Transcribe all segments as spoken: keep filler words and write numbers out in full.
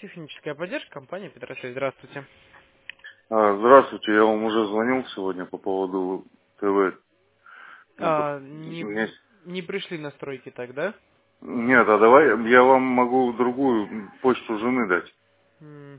Техническая поддержка, компания Петросвязь. Здравствуйте. А, здравствуйте, я вам уже звонил сегодня по поводу ТВ. Ну, вот А, не, мне- не пришли настройки тогда? Нет, а давай я вам могу другую почту жены дать. М,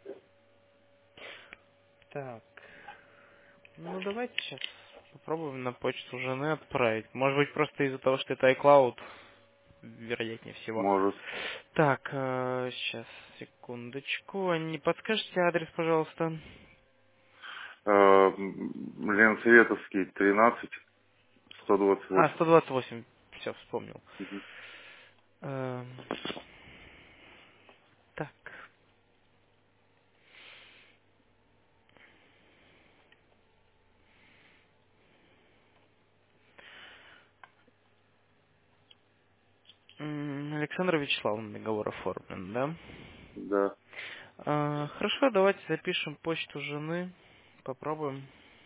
Так, ну давайте сейчас попробуем на почту жены отправить. Может быть, просто из-за того, что это iCloud, вероятнее всего. Может. Так, сейчас, секундочку. А не подскажете адрес, пожалуйста? Э, м, Ленсоветовский, тринадцать, сто двадцать А, восемь. сто двадцать восемь. Все, вспомнил. Мгм. Эм, Так, м, Александр Вячеславовна, договор оформлен, да? Да. А, хорошо, давайте запишем почту жены. Попробуем.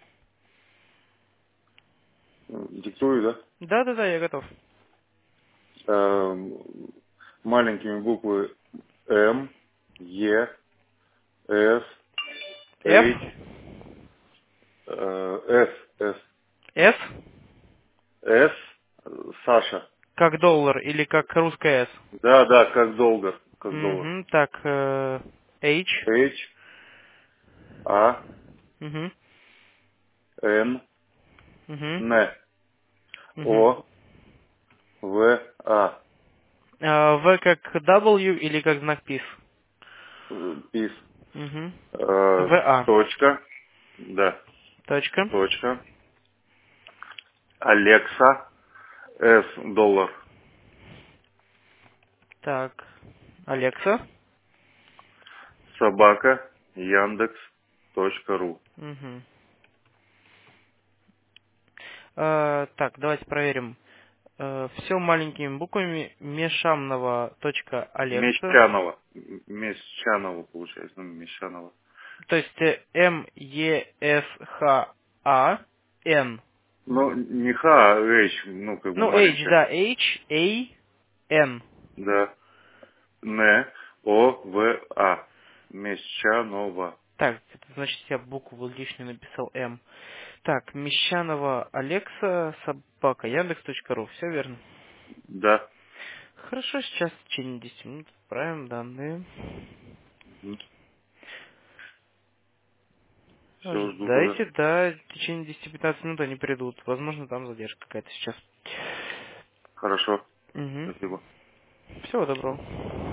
Диктую, да? Да-да-да, я готов. Э, Маленькими буквы М, Е, С, F, H, э, С, С, S, С, Саша. как доллар или как русская S. Да, да, как долго, как доллар. Угу, так, э, H, H, А, угу, Н, угу, Н, угу. О, В, А. А, V как W или как знак пис? Э, Пис. Угу. Э, V A. Точка. Да. Точка. Точка. Алекса. С, доллар. Так, Алекса. Собака. Яндекс. Точка ру. Угу. А, так, давайте проверим. Все маленькими буквами. Мешамнова. Алекса. Мещанова. М- Мещанова, получается. Ну, Мещанова. То есть э, М Е С Х А Н. Ну, не Х, а H, ну, как бы Ну, H, маленькая. да, H A N. Да. Н, О, В, А. Мещанова. Так, это значит, я букву лишнюю написал М. Так, Мещанова Алекса, собака, Яндекс.ру. Все верно. Да. Хорошо, сейчас в течение десяти минут отправим данные. Все, жду тогда. Ждайте, да, в течение десяти-пятнадцати минут они придут. Возможно, там задержка какая-то сейчас. Хорошо. Угу. Спасибо. Всего доброго.